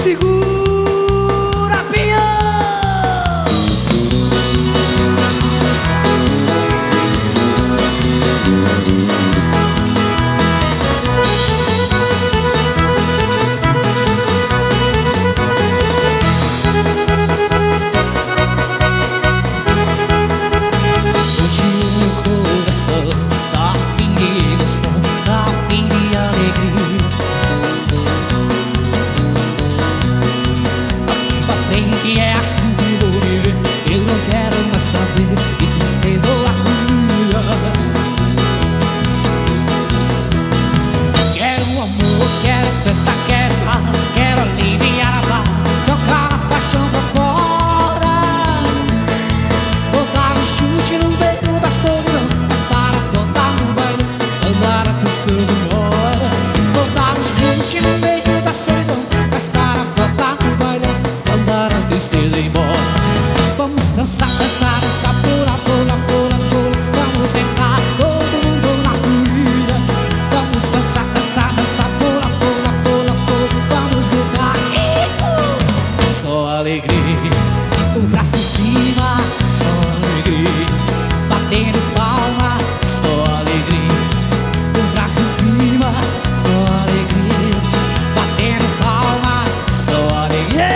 Segura, pião! Hoje o meu coração tá afim de emoção, tá afim de alegria. Aqui pra frente é assim que vou viver. Eu não quero mais saber de tristeza ou agonia. Quero um amor, quero festa, quero barra, quero aliviar a barra, jogar a paixão pra fora, botar um chute no meio da solidão, gastar a conta no baile, andar a tristeza embora. Botar um chute no meio da solidão, gastar a conta no baile, andar a tristeza embora. Vamos dançar, dançar, dançar, pula, pula, pula, pula. Vamos entrar todo mundo na folia. Vamos dançar, dançar, dançar, pula, pula, pula, pula. Vamos gritar, só alegria. O braço em cima, só alegria. Batendo palma, só alegria. O braço em cima, só alegria. Batendo palma, só alegria.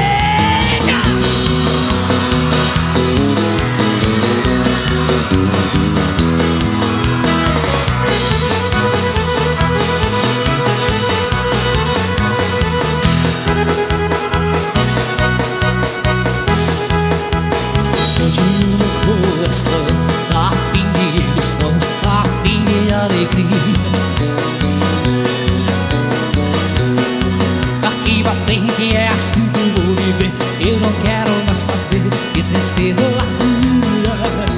Hoje o meu coração tá afim de emoção, tá afim de alegria. Daqui pra frente é assim que eu vou viver. Eu não quero mais saber de tristeza ou agonia.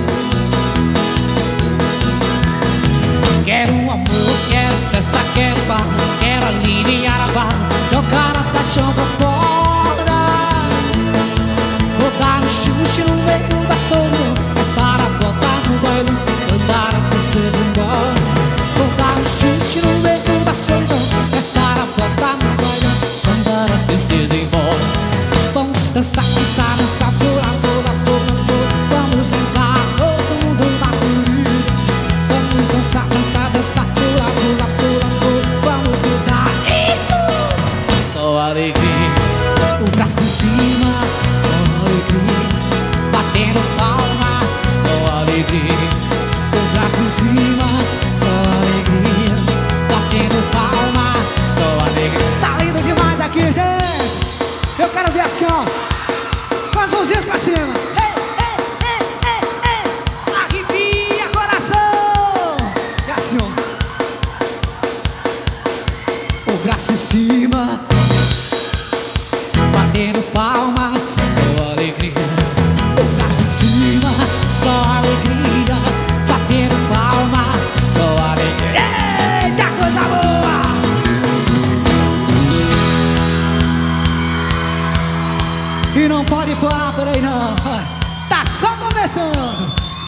Quero um amor, quero festa, quero barra, quero aliviar a barra, jogar a paixão pra fora, botar um chute no meio da solidão, gastar a volta no baile, andar a tristeza embora. Botar um chute no meio da solidão, gastar a volta no baile, andar a tristeza embora. Vamos dançar, dançar, dançar, pula, pula, pula, pula. Vamos entrar todo mundo na folia. Vamos dançar, dançar, dançar, pula, pula, pula, pula. Vamos gritar, só alegria. O braço em cima, só alegria. Batendo palma, só alegria. O braço em cima, só alegria. Batendo palma, só alegria. Tá lindo demais aqui, gente! Eu quero ver assim, ó, com as mãozinhas pra cima. Ei, ei, ei, ei, ei! Arrepia coração! E assim, ó, O braço em cima, batendo palma, só alegria. O braço em cima, só alegria. Batendo palma, só alegria. eita coisa boa! E não pode parar.